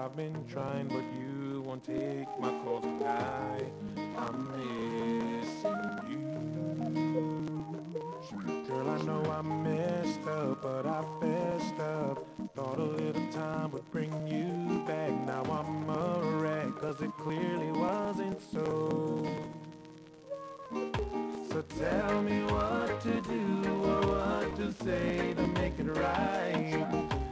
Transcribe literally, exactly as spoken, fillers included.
I've been trying, but you won't take my call tonight. I'm missing you. Girl, I know I messed up, but I fessed up. Thought a little time